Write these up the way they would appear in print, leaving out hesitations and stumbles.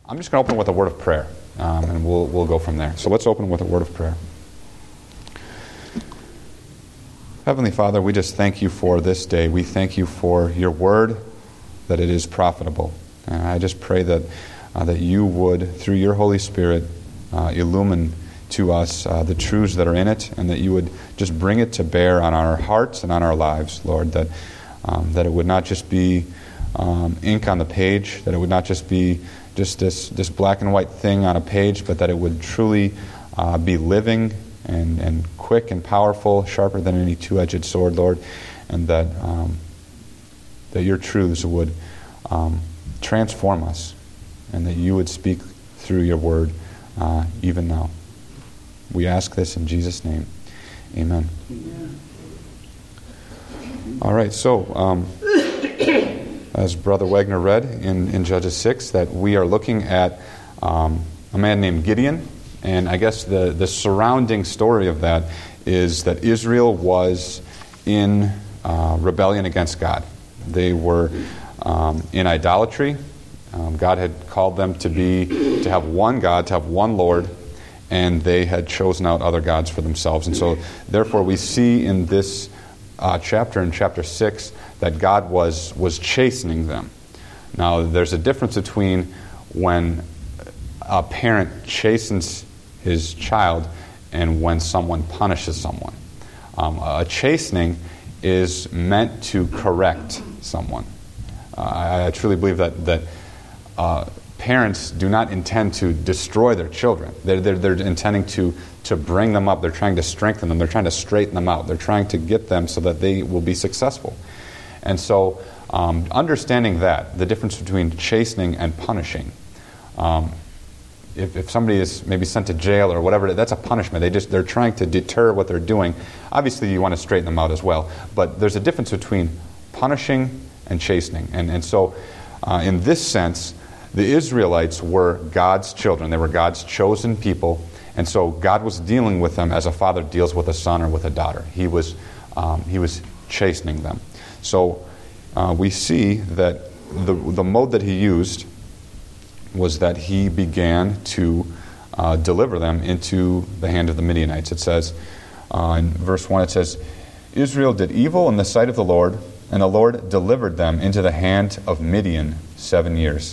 I'm just going to open with a word of prayer, and we'll go from there. So let's open with a word of prayer. Heavenly Father, we just thank you for this day. We thank you for your word, that it is profitable. And I just pray that you would, through your Holy Spirit, illumine to us the truths that are in it, and that you would just bring it to bear on our hearts and on our lives, Lord, that it would not just be ink on the page, that it would not just be just this black and white thing on a page, but that it would truly be living and quick and powerful, sharper than any two-edged sword, Lord, and that your truths would transform us, and that you would speak through your word even now. We ask this in Jesus' name. Amen. All right, so as Brother Wagner read in Judges 6, that we are looking at a man named Gideon, and I guess the surrounding story of that is that Israel was in rebellion against God. They were in idolatry. God had called them to have one God, to have one Lord, and they had chosen out other gods for themselves. And so, therefore, we see in this chapter, in chapter 6, that God was chastening them. Now, there's a difference between when a parent chastens his child and when someone punishes someone. A chastening is meant to correct someone. I truly believe that parents do not intend to destroy their children. They're intending to bring them up. They're trying to strengthen them. They're trying to straighten them out. They're trying to get them so that they will be successful. And so, understanding that, the difference between chastening and punishing, if somebody is maybe sent to jail or whatever, that's a punishment. They're trying to deter what they're doing. Obviously, you want to straighten them out as well. But there's a difference between punishing and chastening. And so, in this sense, the Israelites were God's children. They were God's chosen people. And so God was dealing with them as a father deals with a son or with a daughter. He was chastening them. So we see that the mode that he used was that he began to deliver them into the hand of the Midianites. It says, in verse 1, it says, Israel did evil in the sight of the Lord, and the Lord delivered them into the hand of Midian 7 years.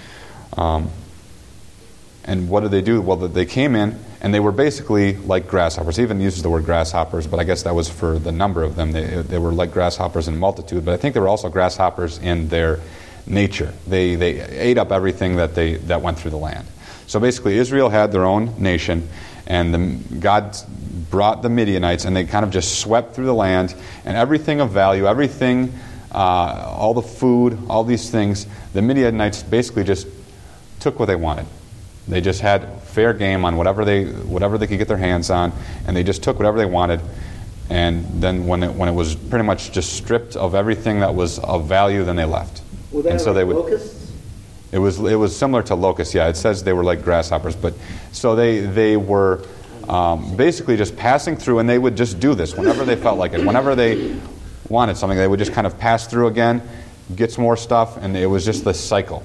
And what did they do? Well, they came in, and they were basically like grasshoppers. He even uses the word grasshoppers, but I guess that was for the number of them. They were like grasshoppers in multitude, but I think they were also grasshoppers in their nature. They ate up everything that went through the land. So basically, Israel had their own nation, and God brought the Midianites, and they kind of just swept through the land, and everything of value, everything, all the food, all these things, the Midianites basically just took what they wanted. They just had fair game on whatever they could get their hands on, and they just took whatever they wanted. And then when it was pretty much just stripped of everything that was of value, then they left. Were they locusts? It was similar to locusts. Yeah, it says they were like grasshoppers, but so they were basically just passing through, and they would just do this whenever they felt like it. Whenever they wanted something, they would just kind of pass through again, get some more stuff, and it was just this cycle.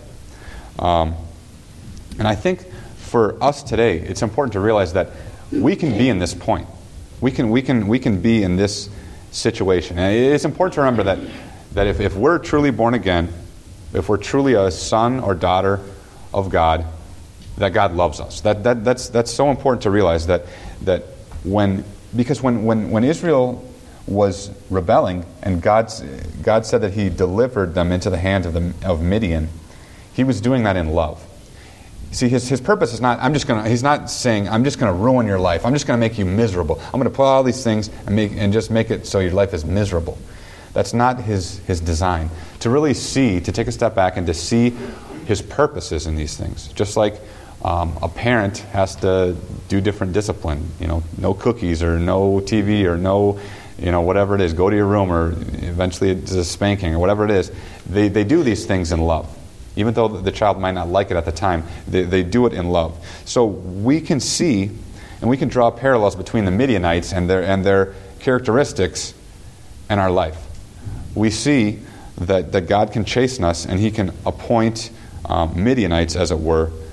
And I think for us today, it's important to realize that we can be in this point. We can be in this situation. And it's important to remember that if we're truly born again, if we're truly a son or daughter of God, that God loves us. That's so important to realize because when Israel was rebelling and God said that He delivered them into the hand of Midian, He was doing that in love. See, his purpose is not, he's not saying, I'm just going to ruin your life. I'm just going to make you miserable. I'm going to put all these things and just make it so your life is miserable. That's not his design. To really to take a step back and to see His purposes in these things. Just like a parent has to do different discipline. No cookies or no TV or no, whatever it is. Go to your room, or eventually it's a spanking or whatever it is. They do these things in love. Even though the child might not like it at the time, they do it in love. So we can see, and we can draw parallels between the Midianites and their characteristics and our life. We see that God can chasten us, and He can appoint Midianites, as it were,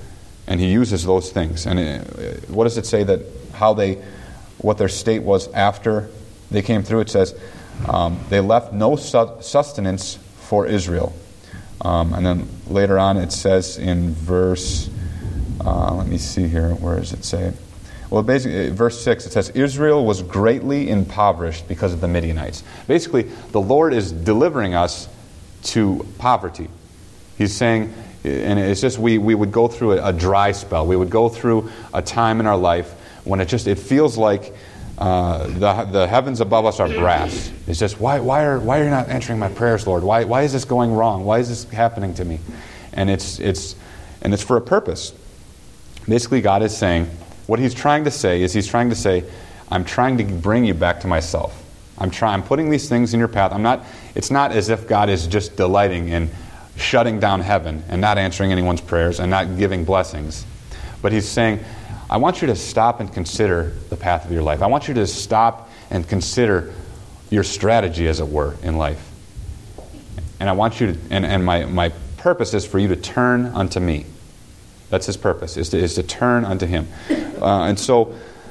And he uses those things. And what does it say that what their state was after they came through? It says, they left no sustenance for Israel. And then later on it says in verse, let me see here, where does it say? Well, basically, verse 6, it says, Israel was greatly impoverished because of the Midianites. Basically, the Lord is delivering us to poverty. He's saying, and it's just we would go through a dry spell. We would go through a time in our life when it feels like the heavens above us are brass. It's just, why are you not answering my prayers, Lord? Why is this going wrong? Why is this happening to me? And it's for a purpose. Basically, God is saying, what he's trying to say is I'm trying to bring you back to myself. I'm putting these things in your path. It's not as if God is just delighting in shutting down heaven and not answering anyone's prayers and not giving blessings. But he's saying, I want you to stop and consider the path of your life. I want you to stop and consider your strategy, as it were, in life. And I want you to, and my purpose is for you to turn unto me. That's his purpose, is to turn unto him. And so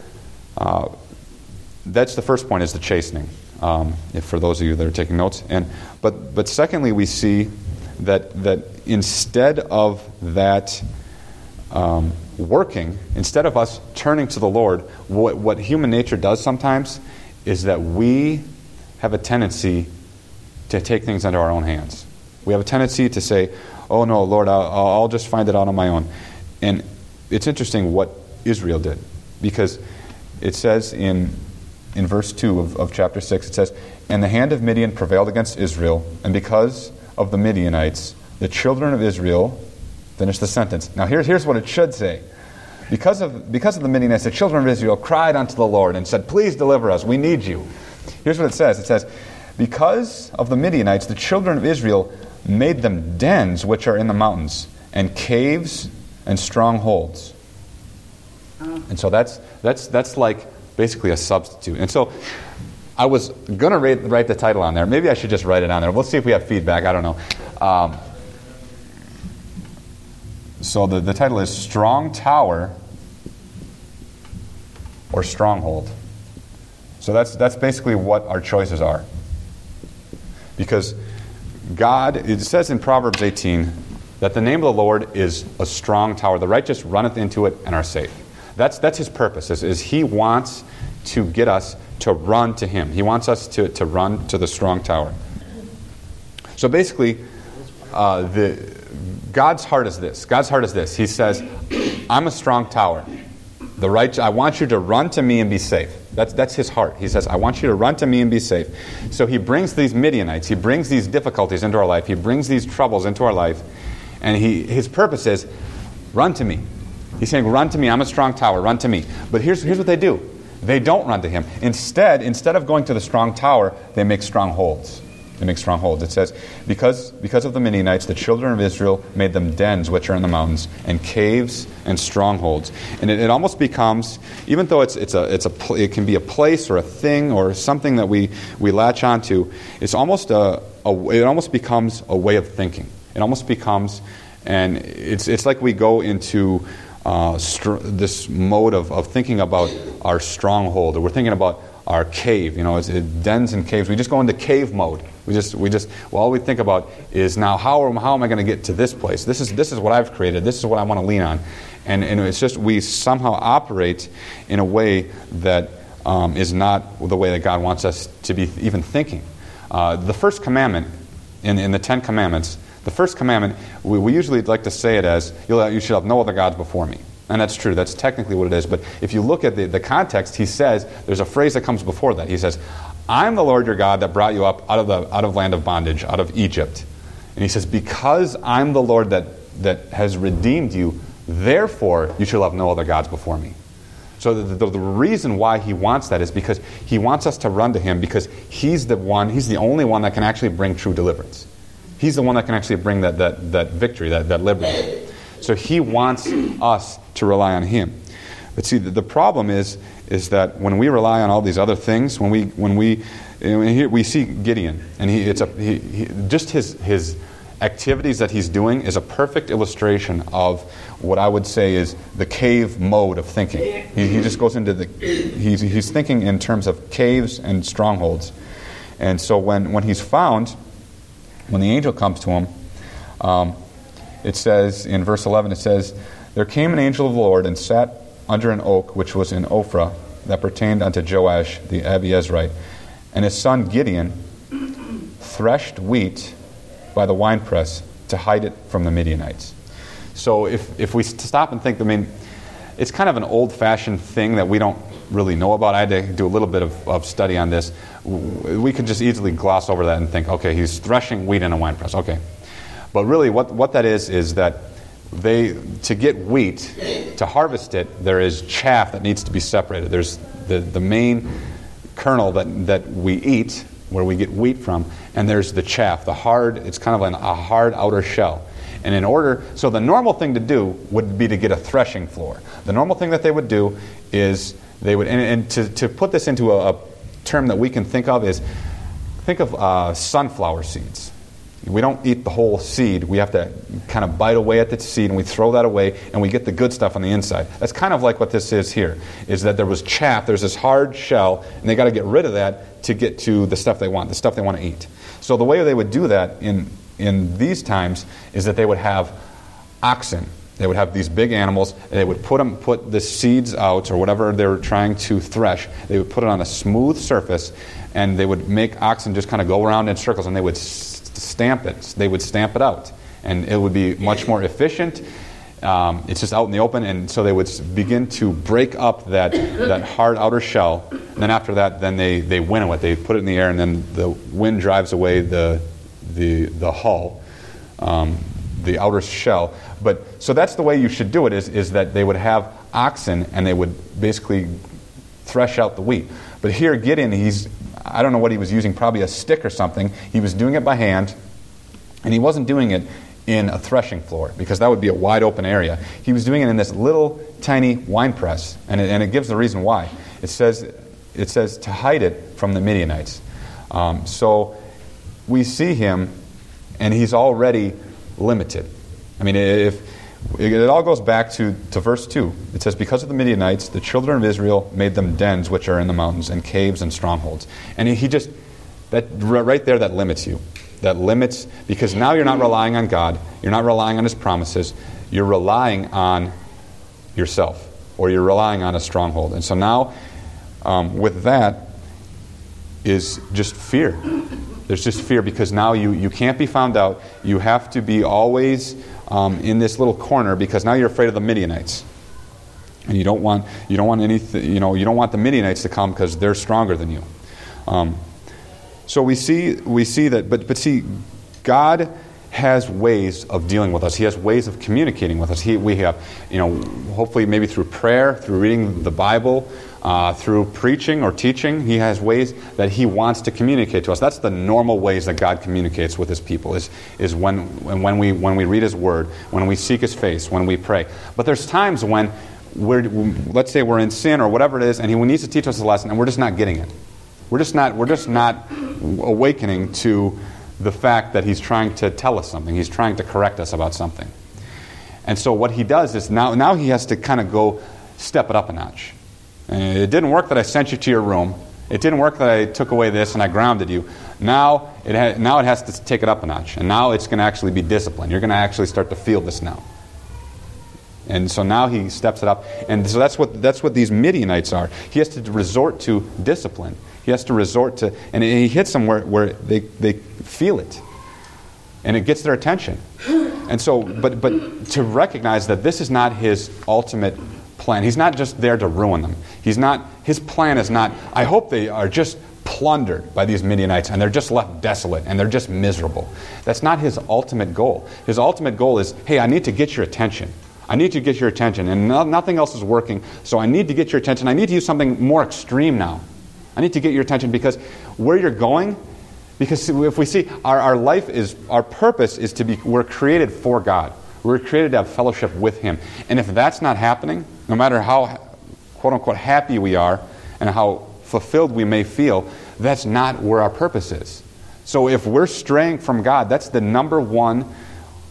that's the first point, is the chastening, for those of you that are taking notes. But secondly, we see that instead of that working, instead of us turning to the Lord, what human nature does sometimes is that we have a tendency to take things into our own hands. We have a tendency to say, oh no, Lord, I'll just find it out on my own. And it's interesting what Israel did, because it says in verse 2 of chapter 6, it says, and the hand of Midian prevailed against Israel, and because of the Midianites, the children of Israel, finish the sentence. Now here's what it should say. Because of the Midianites, the children of Israel cried unto the Lord and said, please deliver us, we need you. Here's what it says. It says, because of the Midianites, the children of Israel made them dens which are in the mountains, and caves and strongholds. And so that's like basically a substitute. And so I was going to write the title on there. Maybe I should just write it on there. We'll see if we have feedback. I don't know. So the title is Strong Tower or Stronghold. So that's basically what our choices are. Because God, it says in Proverbs 18 that the name of the Lord is a strong tower. The righteous runneth into it and are safe. That's his purpose, is he wants to get us to run to him. He wants us to run to the strong tower. So basically, God's heart is this. God's heart is this. He says, I'm a strong tower. I want you to run to me and be safe. That's his heart. He says, I want you to run to me and be safe. So he brings these Midianites, he brings these difficulties into our life, he brings these troubles into our life, and his purpose is, run to me. He's saying, run to me, I'm a strong tower, run to me. But here's what they do. They don't run to him. Instead of going to the strong tower, they make strongholds. It says, because of the Midianites, the children of Israel made them dens which are in the mountains, and caves and strongholds. And it almost becomes, even though it can be a place or a thing or something that we latch onto, it almost becomes a way of thinking. It almost becomes, and it's like we go into this mode of thinking about our stronghold, or we're thinking about our cave. It's dens and caves. We just go into cave mode. All we think about is, now how am I going to get to this place? This is what I've created. This is what I want to lean on, and it's just we somehow operate in a way that is not the way that God wants us to be even thinking. The first commandment in the 10 Commandments, the first commandment, we usually like to say it as, you should have no other gods before me. And that's true. That's technically what it is. But if you look at the context, he says, there's a phrase that comes before that. He says, I'm the Lord your God that brought you up out of land of bondage, out of Egypt. And he says, because I'm the Lord that has redeemed you, therefore you shall have no other gods before me. So the reason why he wants that is because he wants us to run to him, because he's the only one that can actually bring true deliverance. He's the one that can actually bring that victory, that liberty. So he wants us to rely on him. But see, the problem is that when we rely on all these other things, when we see Gideon, and just his activities that he's doing is a perfect illustration of what I would say is the cave mode of thinking. He just goes into he's thinking in terms of caves and strongholds. And so when he's found, when the angel comes to him, it says in verse 11, it says, "There came an angel of the Lord and sat under an oak which was in Ophrah, that pertained unto Joash the Abiezrite. And his son Gideon threshed wheat by the winepress to hide it from the Midianites." So if we stop and think, I mean, it's kind of an old-fashioned thing that we don't really know about. I had to do a little bit of study on this. We could just easily gloss over that and think, okay, he's threshing wheat in a winepress. Okay. But really what that is that to get wheat, to harvest it, there is chaff that needs to be separated. There's the main kernel that we eat, where we get wheat from, and there's the chaff, it's kind of a hard outer shell. And so the normal thing to do would be to get a threshing floor. The normal thing that they would do is they would, and to put this into a term that we can think of is, think of sunflower seeds. We don't eat the whole seed. We have to kind of bite away at the seed, and we throw that away, and we get the good stuff on the inside. That's kind of like what this is here, is that there was chaff, there's this hard shell, and they got to get rid of that to get to the stuff they want to eat. So the way they would do that in these times is that they would have oxen. They would have these big animals, and they would put the seeds out, or whatever they were trying to thresh. They would put it on a smooth surface, and they would make oxen just kind of go around in circles, and they would stamp it. They would stamp it out, and it would be much more efficient. It's just out in the open, and so they would begin to break up that hard outer shell. And then after that, then they winnow it. They put it in the air, and then the wind drives away the hull, the outer shell. But so that's the way you should do it. Is that they would have oxen, and they would basically thresh out the wheat. But here, Gideon, I don't know what he was using, probably a stick or something. He was doing it by hand, and he wasn't doing it in a threshing floor, because that would be a wide open area. He was doing it in this little tiny wine press, and it gives the reason why. It says to hide it from the Midianites. So we see him, and he's already limited. I mean, if it all goes back to verse 2. It says, "Because of the Midianites, the children of Israel made them dens which are in the mountains, and caves and strongholds." And that right there, that limits you. That limits, because now you're not relying on God. You're not relying on His promises. You're relying on yourself, or you're relying on a stronghold. And so now, with that, is just fear. There's just fear, because now you can't be found out. You have to be always in this little corner, because now you're afraid of the Midianites, and you don't want anything. You don't want the Midianites to come, because they're stronger than you. So we see that, but see, God has ways of dealing with us. He has ways of communicating with us. We have, hopefully maybe through prayer, through reading the Bible, through preaching or teaching. He has ways that He wants to communicate to us. That's the normal ways that God communicates with His people, is when we read His Word, when we seek His face, when we pray. But there's times when let's say we're in sin or whatever it is, and He needs to teach us a lesson, and we're just not getting it. We're just not awakening to the fact that He's trying to tell us something. He's trying to correct us about something. And so what He does is now He has to kind of go step it up a notch. And it didn't work that I sent you to your room. It didn't work that I took away this and I grounded you. Now it has to take it up a notch. And now it's going to actually be discipline. You're going to actually start to feel this now. And so now He steps it up. And so that's what these Midianites are. He has to resort to discipline. He has to resort to, and He hits them where they feel it. And it gets their attention. And so, but to recognize that this is not His ultimate plan. He's not just there to ruin them. His plan is not, I hope they are just plundered by these Midianites and they're just left desolate and they're just miserable. That's not His ultimate goal. His ultimate goal is, hey, I need to get your attention. I need to get your attention, and nothing else is working, so I need to get your attention. I need to use something more extreme now. I need to get your attention, because where you're going, because if we see our life is, our purpose is to be, we're created for God. We're created to have fellowship with Him. And if that's not happening, no matter how quote-unquote happy we are and how fulfilled we may feel, that's not where our purpose is. So if we're straying from God, that's the number one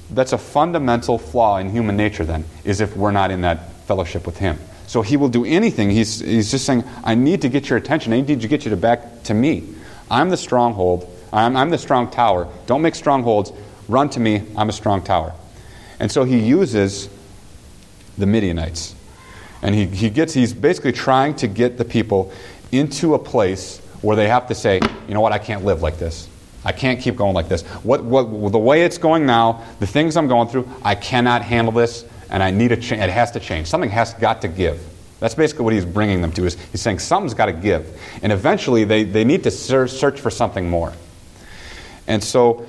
That's a fundamental flaw in human nature then, is if we're not in that fellowship with him. So he will do anything. He's just saying, I need to get your attention. I need to get you back to me. I'm the stronghold. I'm the strong tower. Don't make strongholds. Run to me. I'm a strong tower. And so he uses the Midianites. And he's basically trying to get the people into a place where they have to say, you know what, I can't live like this. I can't keep going like this. The way it's going now, the things I'm going through, I cannot handle this, and I need a change. It has to change. Something has got to give. That's basically what he's bringing them to. Is he's saying something's got to give, and eventually they need to search for something more. And so,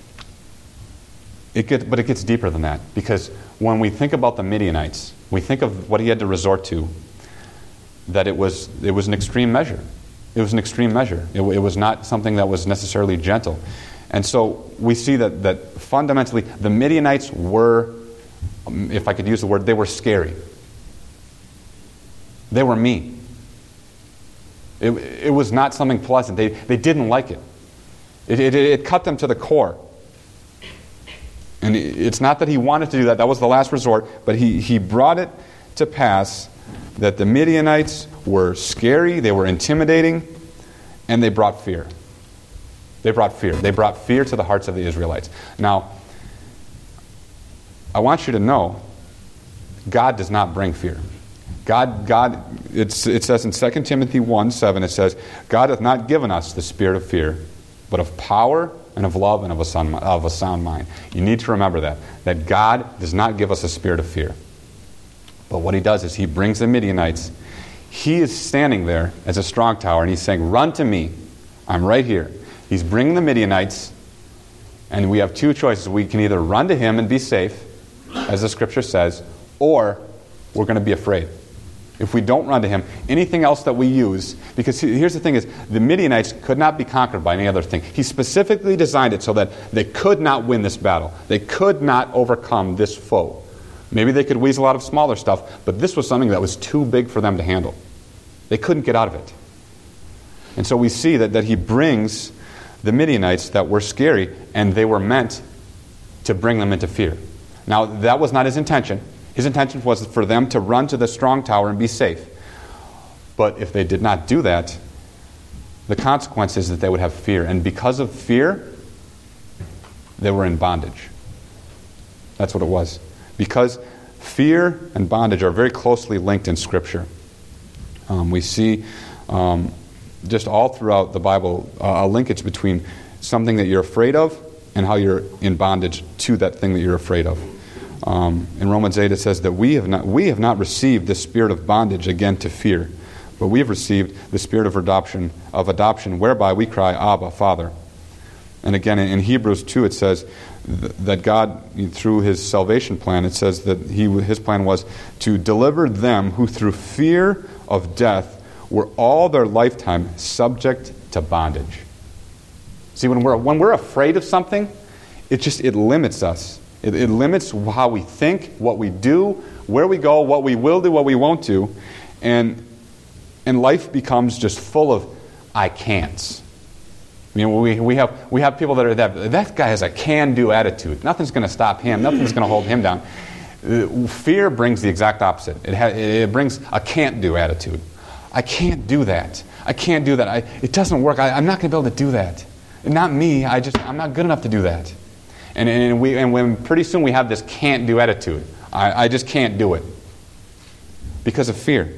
it gets deeper than that, because when we think about the Midianites, we think of what he had to resort to. That it was an extreme measure. It was an extreme measure. It was not something that was necessarily gentle. And so we see that fundamentally the Midianites were, if I could use the word, they were scary. They were mean. It was not something pleasant. They didn't like it. It cut them to the core. And it's not that he wanted to do that. That was the last resort. But he brought it to pass that the Midianites were scary, they were intimidating, and they brought fear. They brought fear. They brought fear to the hearts of the Israelites. Now, I want you to know, God does not bring fear. It says in 2 Timothy 1:7, it says, God hath not given us the spirit of fear, but of power and of love and of a sound mind. You need to remember that God does not give us a spirit of fear. But what he does is he brings the Midianites. He is standing there as a strong tower, and he's saying, run to me. I'm right here. He's bringing the Midianites, and we have two choices. We can either run to him and be safe, as the scripture says, or we're going to be afraid. If we don't run to him, anything else that we use, because here's the thing is, the Midianites could not be conquered by any other thing. He specifically designed it so that they could not win this battle. They could not overcome this foe. Maybe they could weasel out of smaller stuff, but this was something that was too big for them to handle. They couldn't get out of it. And so we see that he brings the Midianites that were scary, and they were meant to bring them into fear. Now, that was not his intention. His intention was for them to run to the strong tower and be safe. But if they did not do that, the consequence is that they would have fear. And because of fear, they were in bondage. That's what it was. Because fear and bondage are very closely linked in Scripture. We see just all throughout the Bible a linkage between something that you're afraid of and how you're in bondage to that thing that you're afraid of. In Romans 8 it says that we have not received the spirit of bondage again to fear, but we have received the spirit of adoption, whereby we cry, Abba, Father. And again in Hebrews 2 it says that God, through his salvation plan, it says that his plan was to deliver them who through fear of death were all their lifetime subject to bondage. See, when we're afraid of something, it limits us. It limits how we think, what we do, where we go, what we will do, what we won't do. And life becomes just full of I can'ts. I mean, we have people that guy has a can-do attitude. Nothing's going to stop him. Nothing's going to hold him down. Fear brings the exact opposite. It brings a can't-do attitude. I can't do that. I can't do that. It doesn't work. I'm not going to be able to do that. Not me. I'm not good enough to do that. And when pretty soon we have this can't-do attitude. I just can't do it because of fear.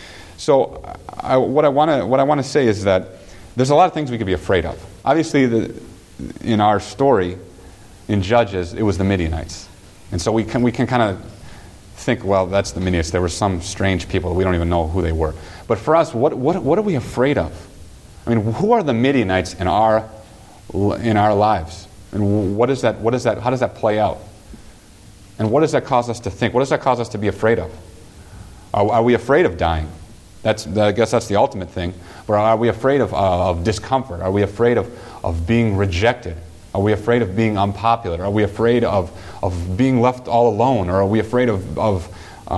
So what I want to say is that there's a lot of things we could be afraid of. Obviously, in our story, in Judges, it was the Midianites. And so we can kind of think, well, that's the Midianites. There were some strange people. We don't even know who they were. But for us, what are we afraid of? I mean, who are the Midianites in our lives? And what is that? How does that play out? And what does that cause us to think? What does that cause us to be afraid of? Are we afraid of dying? I guess that's the ultimate thing. Or are we afraid of discomfort? Are we afraid of being rejected? Are we afraid of being unpopular? Are we afraid of being left all alone? Or are we afraid of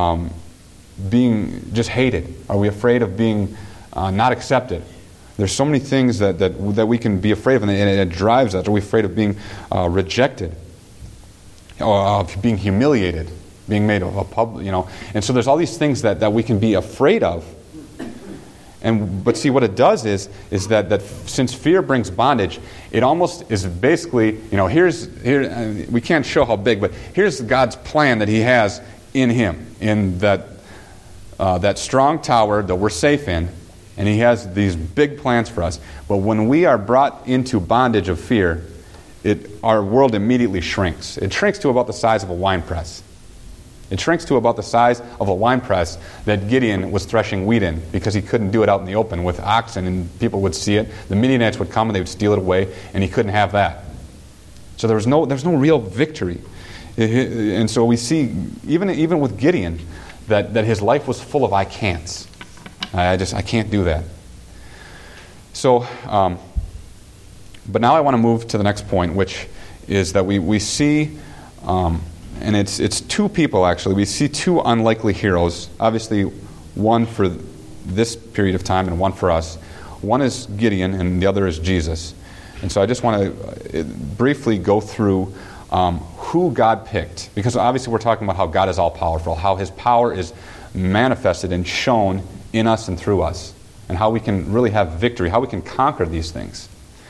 being just hated? Are we afraid of being not accepted? There's so many things that we can be afraid of, and it drives us. Are we afraid of being rejected? of being humiliated, being made of a public, And so there's all these things that we can be afraid of. But see, what it does is that since fear brings bondage, it almost is basically, here we can't show how big, but here's God's plan that He has in Him, in that strong tower that we're safe in, and He has these big plans for us. But when we are brought into bondage of fear, our world immediately shrinks. It shrinks to about the size of a wine press. It shrinks to about the size of a wine press that Gideon was threshing wheat in, because he couldn't do it out in the open with oxen, and people would see it. The Midianites would come and they would steal it away, and he couldn't have that. So there's no real victory. And so we see, even with Gideon, that his life was full of I can'ts. I can't do that. So, but now I want to move to the next point, which is that we see, and it's two people actually. We see two unlikely heroes. Obviously, one for this period of time and one for us. One is Gideon and the other is Jesus. And so I just want to briefly go through who God picked, because obviously we're talking about how God is all-powerful, how His power is manifested and shown in us and through us, and how we can really have victory, how we can conquer these things.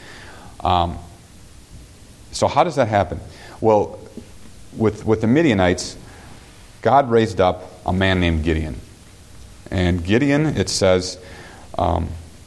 So how does that happen? Well, with the Midianites, God raised up a man named Gideon. And Gideon, it says, the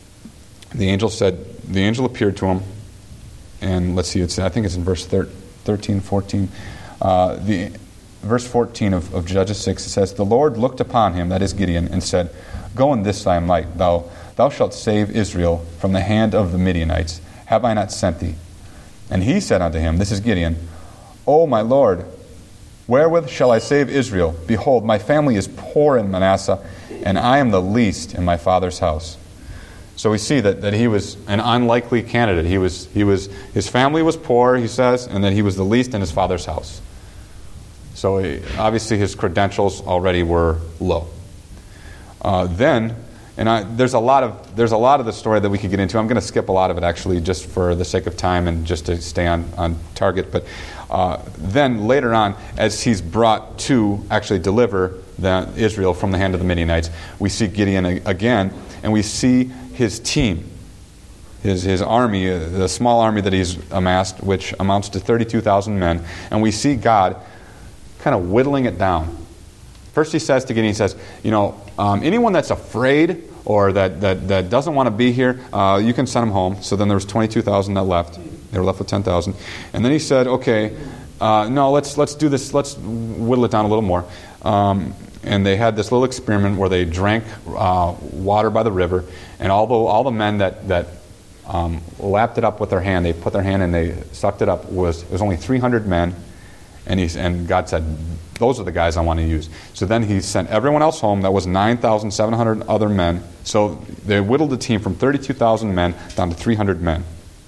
angel appeared to him, and let's see, I think it's in verse 13, 14. Verse 14 of Judges 6, it says, "The Lord looked upon him," that is Gideon, "and said, Go in this thy might, thou shalt save Israel from the hand of the Midianites. Have I not sent thee? And he said unto him," this is Gideon, "O my Lord, wherewith shall I save Israel? Behold, my family is poor in Manasseh, and I am the least in my father's house." So we see that he was an unlikely candidate. His family was poor, he says, and that he was the least in his father's house. So obviously his credentials already were low. There's a lot of the story that we could get into. I'm going to skip a lot of it actually, just for the sake of time and just to stay on target. But then later on, as he's brought to actually deliver Israel from the hand of the Midianites, we see Gideon again, and we see his team, his army, the small army that he's amassed, which amounts to 32,000 men, and we see God kind of whittling it down. First he says to Gideon, he says, anyone that's afraid or that doesn't want to be here, you can send them home. So then there was 22,000 that left. They were left with 10,000. And then he said, okay, no, let's do this. Let's whittle it down a little more. And they had this little experiment where they drank water by the river, and all the men that lapped it up with their hand, they put their hand and they sucked it up, it was only 300 men. And God said, those are the guys I want to use. So then he sent everyone else home. That was 9,700 other men. So they whittled the team from 32,000 men down to 300 men.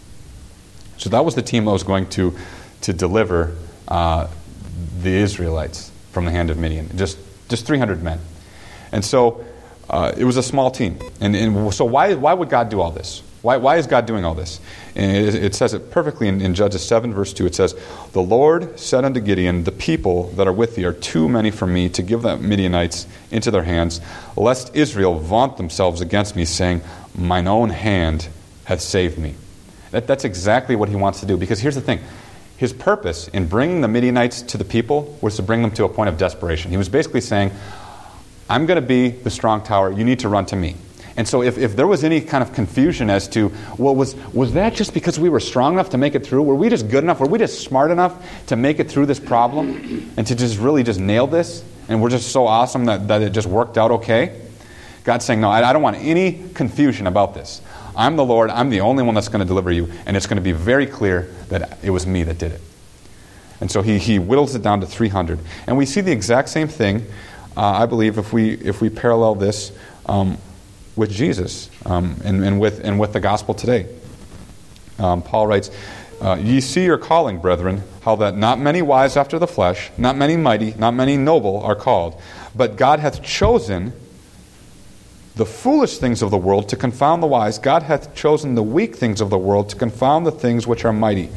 So that was the team that was going to deliver the Israelites from the hand of Midian. Just 300 men. And so it was a small team. And so why would God do all this? Why is God doing all this? And it says it perfectly in Judges 7, verse 2. It says, "The Lord said unto Gideon, The people that are with thee are too many for me to give the Midianites into their hands, lest Israel vaunt themselves against me, saying, Mine own hand hath saved me." That's exactly what he wants to do. Because here's the thing. His purpose in bringing the Midianites to the people was to bring them to a point of desperation. He was basically saying, I'm going to be the strong tower. You need to run to me. And so if there was any kind of confusion as to, well, was that just because we were strong enough to make it through? Were we just good enough? Were we just smart enough to make it through this problem and to just really just nail this? And we're just so awesome that it just worked out okay? God's saying, no, I don't want any confusion about this. I'm the Lord. I'm the only one that's going to deliver you. And it's going to be very clear that it was me that did it. And so he whittles it down to 300. And we see the exact same thing, I believe, if we parallel this with Jesus and with the gospel today. Paul writes, "Ye see your calling, brethren, how that not many wise after the flesh, not many mighty, not many noble are called. But God hath chosen the foolish things of the world to confound the wise. God hath chosen the weak things of the world to confound the things which are mighty.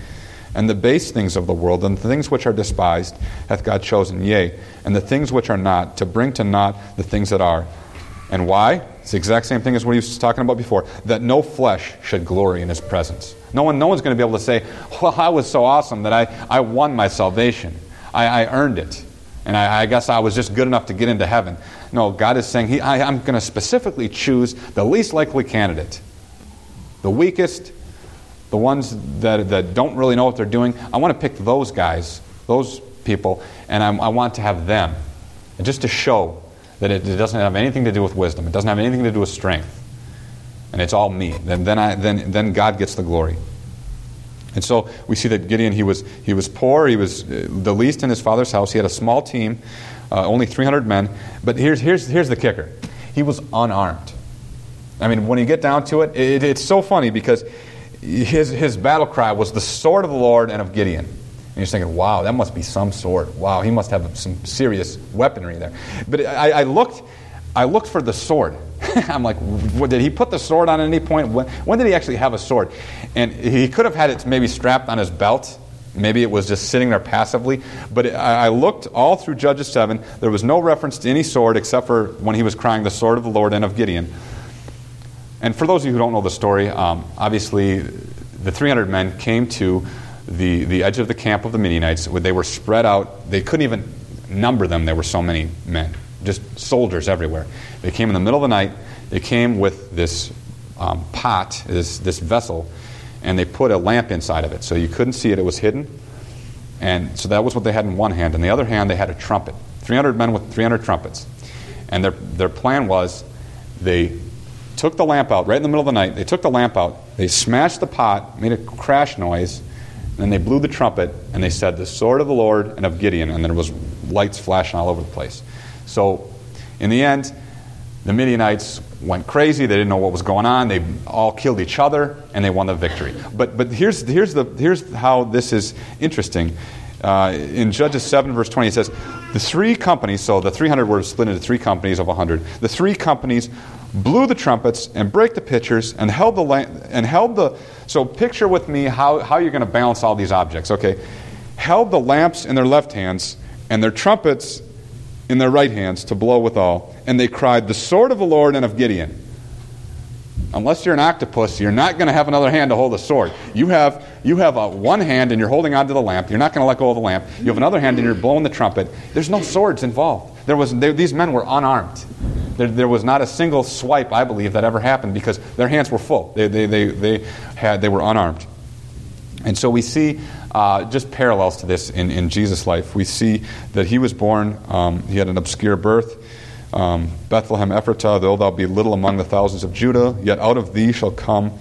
And the base things of the world, and the things which are despised, hath God chosen, yea, and the things which are not, to bring to naught the things that are. And why? It's the exact same thing as what he was talking about before, that no flesh should glory in his presence. No one's going to be able to say, well, I was so awesome that I won my salvation. I earned it. And I guess I was just good enough to get into heaven. No, God is saying, I'm going to specifically choose the least likely candidate. The weakest, the ones that don't really know what they're doing. I want to pick those guys, those people, and I want to have them. And just to show that it doesn't have anything to do with wisdom. It doesn't have anything to do with strength. And it's all me. Then God gets the glory. And so we see that Gideon, he was poor, he was the least in his father's house. He had a small team, only 300 men. But here's the kicker. He was unarmed. I mean, when you get down to it, it's so funny because his battle cry was the sword of the Lord and of Gideon. And you're thinking, wow, that must be some sword. Wow, he must have some serious weaponry there. But I looked for the sword. I'm like, did he put the sword on at any point? When did he actually have a sword? And he could have had it maybe strapped on his belt. Maybe it was just sitting there passively. But I looked all through Judges 7. There was no reference to any sword except for when he was crying, the sword of the Lord and of Gideon. And for those of you who don't know the story, obviously the 300 men came to the edge of the camp of the Midianites. They were spread out. They couldn't even number them. There were so many men, just soldiers everywhere. They came in the middle of the night. They came with this pot, this vessel, and they put a lamp inside of it. So you couldn't see it. It was hidden. And so that was what they had in one hand. In the other hand, they had a trumpet. 300 men with 300 trumpets. And their plan was they took the lamp out right in the middle of the night. They took the lamp out. They smashed the pot, made a crash noise, and then they blew the trumpet, and they said, the sword of the Lord and of Gideon. And there was lights flashing all over the place. So in the end, the Midianites went crazy. They didn't know what was going on. They all killed each other, and they won the victory. But here's how this is interesting. In Judges 7, verse 20, it says, the three companies, so the 300 were split into three companies of 100. The three companies blew the trumpets and brake the pitchers and held the. So picture with me how you're going to balance all these objects. Okay, held the lamps in their left hands and their trumpets in their right hands to blow withal, and they cried, the sword of the Lord and of Gideon. Unless you're an octopus, you're not going to have another hand to hold a sword. You have one hand and you're holding onto the lamp. You're not going to let go of the lamp. You have another hand and you're blowing the trumpet. There's no swords involved. These men were unarmed. There was not a single swipe, I believe, that ever happened because their hands were full. They were unarmed. And so we see just parallels to this in Jesus' life. We see that he was born, he had an obscure birth. Bethlehem Ephratah, though thou be little among the thousands of Judah, yet out of thee shall come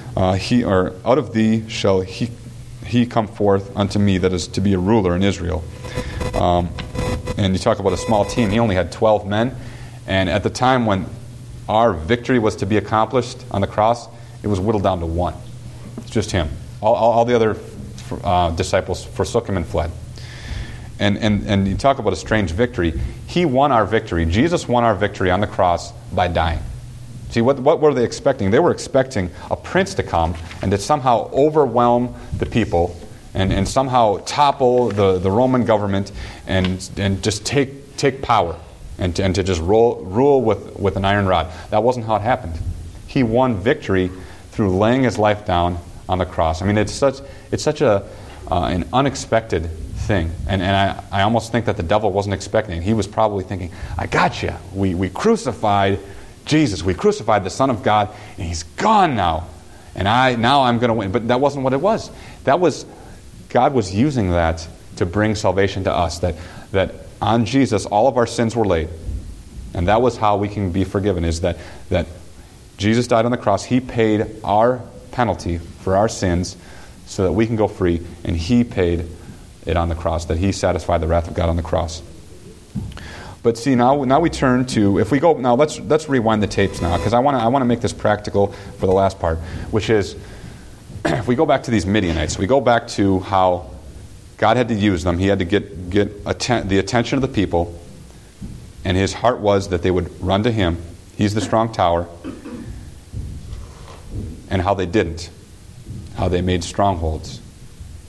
he come forth unto me that is to be a ruler in Israel. And you talk about a small team. He only had 12 men. And at the time when our victory was to be accomplished on the cross, it was whittled down to one. It's just him. All the other disciples forsook him and fled. And you talk about a strange victory. He won our victory. Jesus won our victory on the cross by dying. See, what were they expecting? They were expecting a prince to come and to somehow overwhelm the people and somehow topple the Roman government and just take power and to just rule with an iron rod. That wasn't how it happened. He won victory through laying his life down on the cross. I mean, it's such an unexpected thing. And I almost think that the devil wasn't expecting it. He was probably thinking, I got you. We crucified Jesus. We crucified the Son of God, and he's gone now. And now I'm going to win. But that wasn't what it was. God was using that to bring salvation to us. That on Jesus, all of our sins were laid. And that was how we can be forgiven, is that Jesus died on the cross. He paid our penalty for our sins so that we can go free. And he paid it on the cross, that he satisfied the wrath of God on the cross. But see, now we turn to, if we go, now let's rewind the tapes now, because I want to make this practical for the last part, which is, if we go back to these Midianites, we go back to how God had to use them. He had to get the attention of the people, and his heart was that they would run to him. He's the strong tower. And how they didn't. How they made strongholds.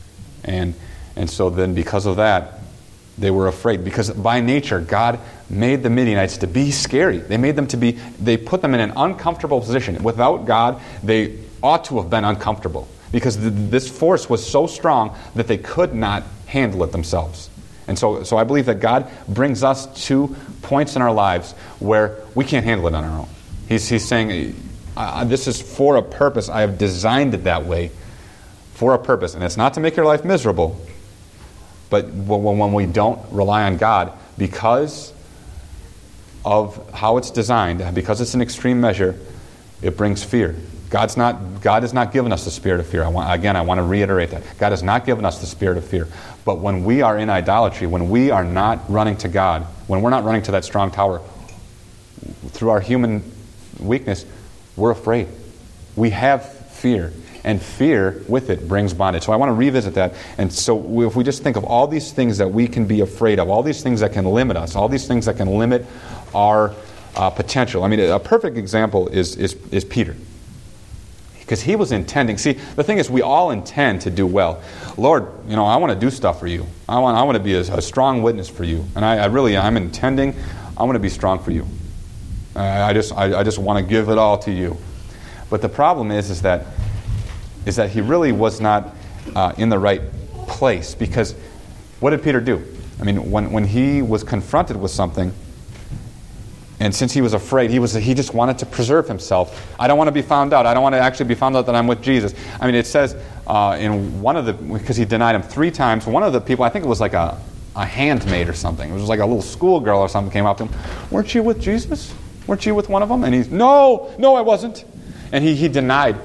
And so then because of that, they were afraid. Because by nature, God made the Midianites to be scary. They put them in an uncomfortable position. Without God, they ought to have been uncomfortable. Because this force was so strong that they could not handle it themselves. And so I believe that God brings us to points in our lives where we can't handle it on our own. He's saying, this is for a purpose. I have designed it that way for a purpose. And it's not to make your life miserable. But when we don't rely on God because of how it's designed, because it's an extreme measure, it brings fear. God has not given us the spirit of fear. I want to reiterate that. God has not given us the spirit of fear. But when we are in idolatry, when we are not running to God, when we're not running to that strong tower, through our human weakness, we're afraid. We have fear. And fear with it brings bondage. So I want to revisit that. And so if we just think of all these things that we can be afraid of, all these things that can limit us, all these things that can limit our potential. I mean, a perfect example is Peter. Because he was intending. See, the thing is, we all intend to do well. Lord, I want to do stuff for you. I want to be a strong witness for you. And I'm intending, I want to be strong for you. I just want to give it all to you. But the problem is that he really was not in the right place. Because what did Peter do? I mean, when he was confronted with something, and since he was afraid, he just wanted to preserve himself. I don't want to be found out. I don't want to actually be found out that I'm with Jesus. I mean, it says in one of the, because he denied him 3 times, one of the people, I think it was like a handmaid or something. It was like a little schoolgirl or something came up to him. Weren't you with Jesus? Weren't you with one of them? And he's, no, I wasn't. And he denied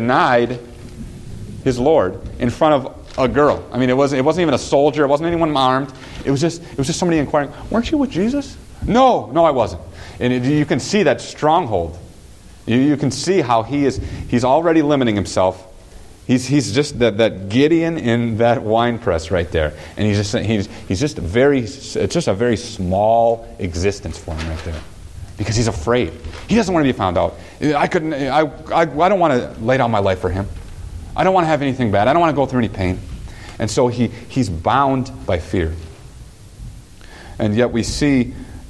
his Lord in front of a girl. I mean, it wasn't even a soldier. It wasn't anyone armed. It was just somebody inquiring, weren't you with Jesus? No, I wasn't. And you can see that stronghold. You can see how he's already limiting himself. He's just that Gideon in that wine press right there. And he's just a very small existence for him right there. Because he's afraid. He doesn't want to be found out. I don't want to lay down my life for him. I don't want to have anything bad. I don't want to go through any pain. And so he's bound by fear. And yet we see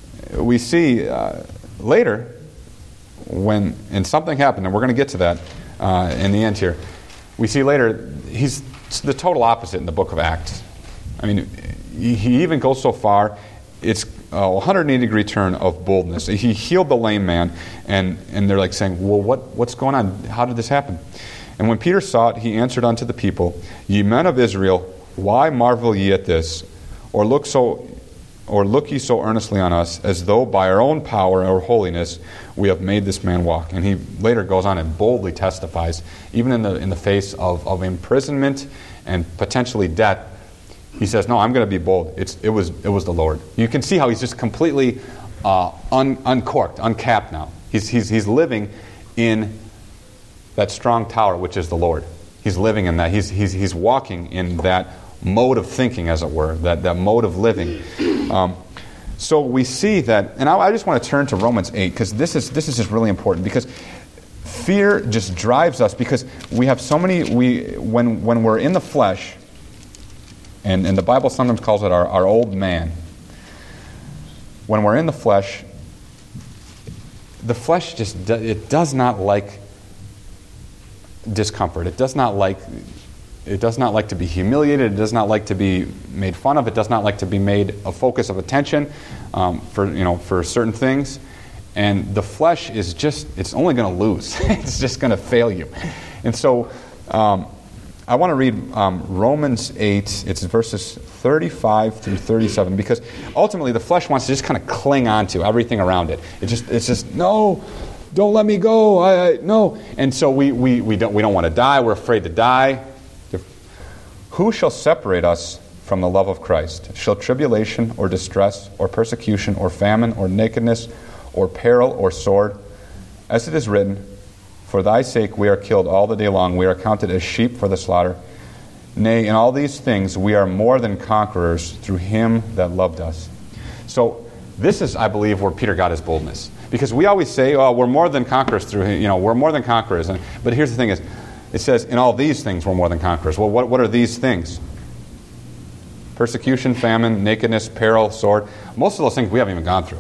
later when something happened, and we're going to get to that in the end here. We see later he's the total opposite in the book of Acts. I mean, he even goes so far. It's a 180-degree turn of boldness. He healed the lame man, and they're like saying, "Well, what's going on? How did this happen?" And when Peter saw it, he answered unto the people, "Ye men of Israel, why marvel ye at this, or look ye so earnestly on us, as though by our own power or holiness we have made this man walk?" And he later goes on and boldly testifies, even in the face of imprisonment and potentially death. He says, "No, I'm going to be bold. It was the Lord." You can see how he's just completely uncorked, uncapped now. He's living in that strong tower, which is the Lord. He's living in that. He's walking in that mode of thinking, as it were, that mode of living. So we see that, and I just want to turn to Romans 8, because this is just really important, because fear just drives us, because we have so many, when we're in the flesh, and the Bible sometimes calls it our old man. When we're in the flesh just it does not like discomfort. It does not like to be humiliated. It does not like to be made fun of. It does not like to be made a focus of attention for certain things. And the flesh it's only going to lose. It's just going to fail you. And so I want to read Romans 8. It's verses 35 through 37, because ultimately the flesh wants to just kind of cling on to everything around it. It's just no, don't let me go. No. And so we don't want to die. We're afraid to die. Who shall separate us from the love of Christ? Shall tribulation or distress or persecution or famine or nakedness or peril or sword? As it is written, for thy sake we are killed all the day long. We are counted as sheep for the slaughter. Nay, in all these things we are more than conquerors through him that loved us. So this is, I believe, where Peter got his boldness. Because we always say, oh, we're more than conquerors through him. We're more than conquerors. But here's the thing is, it says, in all these things we're more than conquerors. Well, what are these things? Persecution, famine, nakedness, peril, sword. Most of those things we haven't even gone through.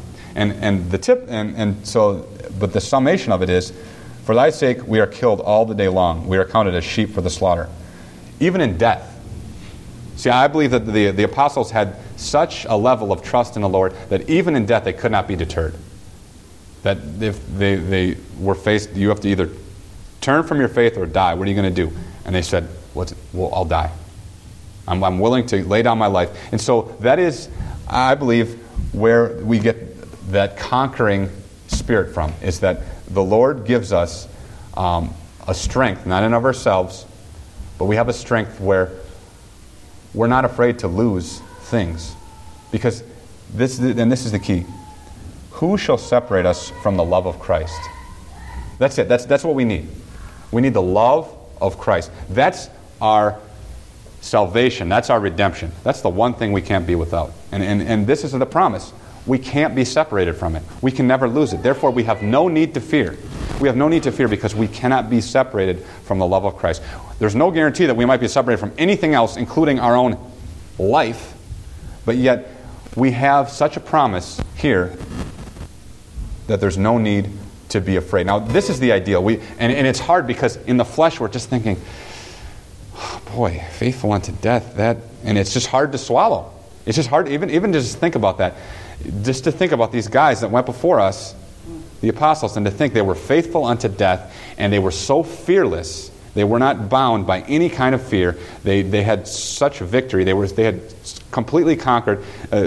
But the summation of it is, for thy sake we are killed all the day long. We are counted as sheep for the slaughter. Even in death. See, I believe that the apostles had such a level of trust in the Lord that even in death they could not be deterred. That if they were faced, you have to either turn from your faith or die. What are you going to do? And they said, well, I'll die. I'm willing to lay down my life. And so that is, I believe, where we get that conquering spirit from, is that the Lord gives us a strength, not in of ourselves, but we have a strength where we're not afraid to lose things. Because this is the key. Who shall separate us from the love of Christ? That's it. That's what we need. We need the love of Christ. That's our salvation. That's our redemption. That's the one thing we can't be without. And this is the promise. We can't be separated from it. We can never lose it. Therefore, we have no need to fear. We have no need to fear because we cannot be separated from the love of Christ. There's no guarantee that we might be separated from anything else, including our own life, but yet we have such a promise here that there's no need to be afraid. Now, this is the ideal. And it's hard because in the flesh we're just thinking, oh boy, faithful unto death, and it's just hard to swallow. It's just hard, even to just think about that. Just to think about these guys that went before us, the apostles, and to think they were faithful unto death, and they were so fearless. They were not bound by any kind of fear. They had such victory. They had completely conquered.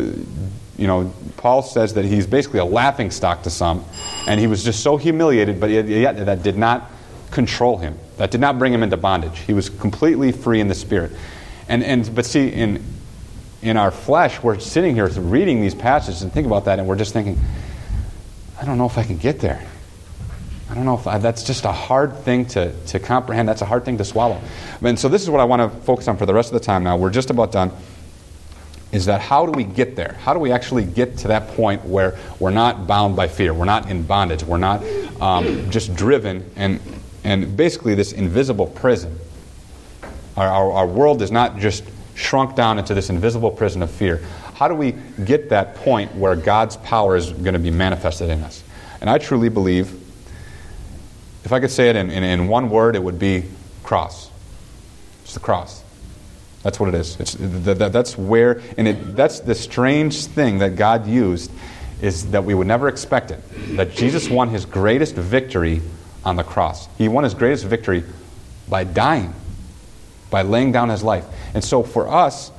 Paul says that he's basically a laughing stock to some, and he was just so humiliated, but yet that did not control him. That did not bring him into bondage. He was completely free in the spirit. But see, in our flesh, we're sitting here reading these passages and think about that, and we're just thinking, I don't know if I can get there. I don't know if that's just a hard thing to comprehend. That's a hard thing to swallow. And so this is what I want to focus on for the rest of the time now. We're just about done. Is that how do we get there? How do we actually get to that point where we're not bound by fear? We're not in bondage. We're not just driven and basically this invisible prison. Our world is not just shrunk down into this invisible prison of fear. How do we get that point where God's power is going to be manifested in us? And I truly believe, if I could say it in one word, it would be cross. It's the cross. That's what it is. That's where, that's the strange thing that God used, is that we would never expect it. That Jesus won his greatest victory on the cross. He won his greatest victory by dying, by laying down his life. And so for us,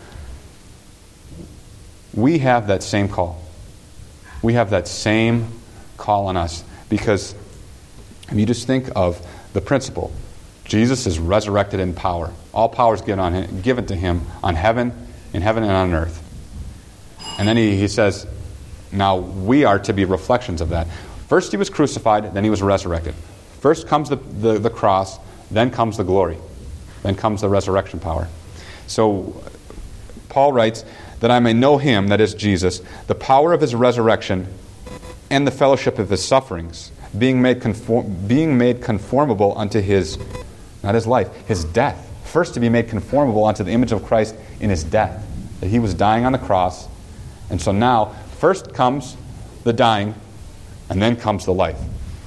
we have that same call. We have that same call on us. Because if you just think of the principle, Jesus is resurrected in power. All power is given to him in heaven and on earth. And then he says, now we are to be reflections of that. First he was crucified, then he was resurrected. First comes the cross, then comes the glory. Then comes the resurrection power. So Paul writes, that I may know him, that is Jesus, the power of his resurrection and the fellowship of his sufferings, being made conformable unto his, not his life, his death. First to be made conformable unto the image of Christ in his death. That he was dying on the cross. And so now, first comes the dying, and then comes the life.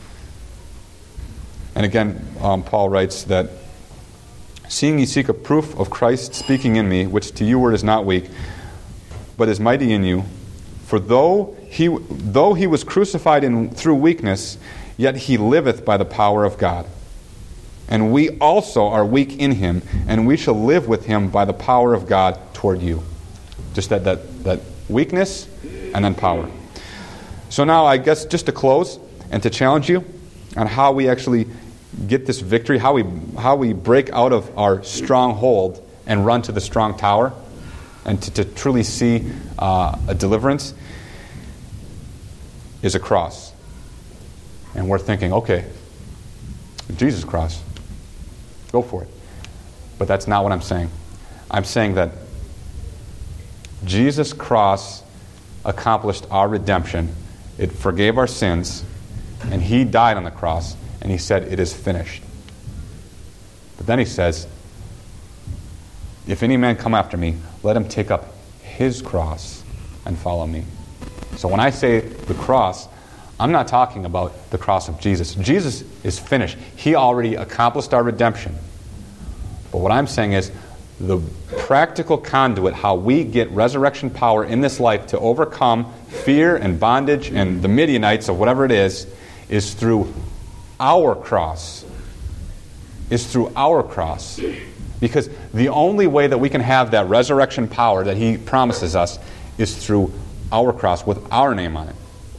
And again, Paul writes that, seeing ye seek a proof of Christ speaking in me, which to you word is not weak, but is mighty in you. For though he was crucified through weakness, yet he liveth by the power of God. And we also are weak in him, and we shall live with him by the power of God toward you. Just that weakness and then power. So now I guess just to close and to challenge you on how we actually get this victory, how we break out of our stronghold and run to the strong tower, and to truly see a deliverance, is a cross. And we're thinking, okay, Jesus' cross, go for it. But that's not what I'm saying. I'm saying that Jesus' cross accomplished our redemption. It forgave our sins, and he died on the cross, and he said, it is finished. But then he says, if any man come after me, let him take up his cross and follow me. So when I say the cross, I'm not talking about the cross of Jesus. Jesus is finished. He already accomplished our redemption. But what I'm saying is the practical conduit, how we get resurrection power in this life to overcome fear and bondage and the Midianites or whatever it is through our cross. Is through our cross. Because the only way that we can have that resurrection power that he promises us is through our cross with our name on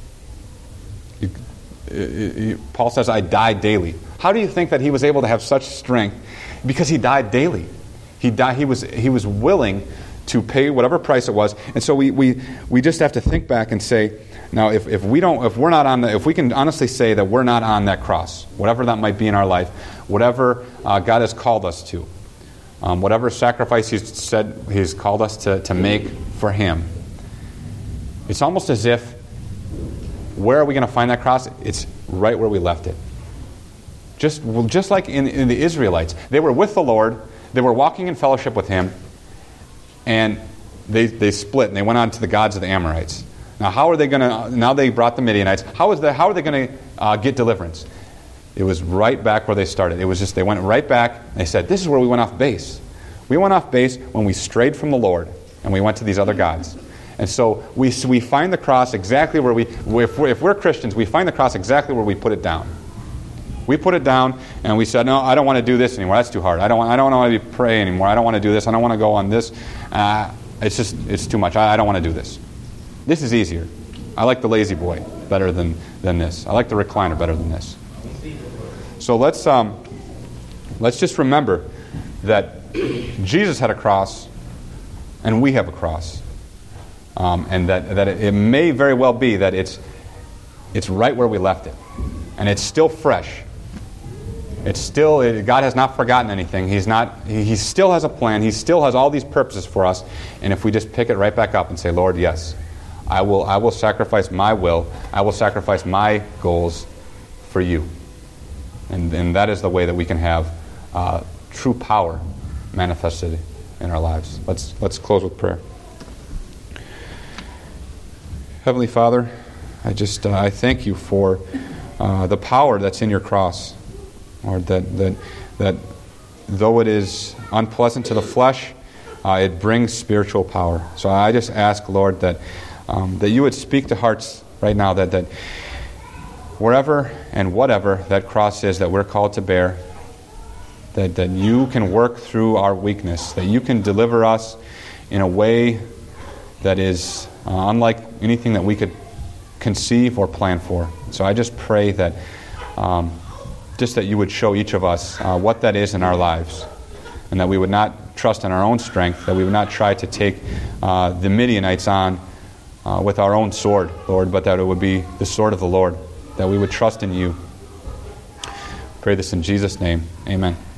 it. Paul says, I die daily. How do you think that he was able to have such strength? Because he died daily. He was willing to pay whatever price it was. And so we just have to think back and say, now if we can honestly say that we're not on that cross, whatever that might be in our life, whatever God has called us to, whatever sacrifice He's called us to make for Him, it's almost as if, where are we going to find that cross? It's right where we left it. Just like in the Israelites, they were with the Lord, they were walking in fellowship with Him, and they split and they went on to the gods of the Amorites. Now, how are they going to? Now they brought the Midianites. How are they going to get deliverance? It was right back where they started. It was just they went right back. And they said, "This is where we went off base. We went off base when we strayed from the Lord and we went to these other gods." And so we find the cross exactly where if we're Christians, we find the cross exactly where we put it down. We put it down and we said, "No, I don't want to do this anymore. That's too hard. I don't want to pray anymore. I don't want to do this. I don't want to go on this. It's too much. I don't want to do this. This is easier. I like the lazy boy better than this. I like the recliner better than this." So let's just remember that Jesus had a cross and we have a cross. And that it may very well be that it's right where we left it. And it's still fresh. God has not forgotten anything. He still has a plan. He still has all these purposes for us. And if we just pick it right back up and say, "Lord, yes, I will sacrifice my will. I will sacrifice my goals for you." And that is the way that we can have true power manifested in our lives. Let's close with prayer. Heavenly Father, I thank you for the power that's in your cross, Lord. That though it is unpleasant to the flesh, it brings spiritual power. So I just ask, Lord, that you would speak to hearts right now. That wherever and whatever that cross is that we're called to bear, that you can work through our weakness. That you can deliver us in a way that is unlike anything that we could conceive or plan for. So I just pray that that you would show each of us what that is in our lives, and that we would not trust in our own strength, that we would not try to take the Midianites on with our own sword, Lord, but that it would be the sword of the Lord, that we would trust in you. Pray this in Jesus' name. Amen.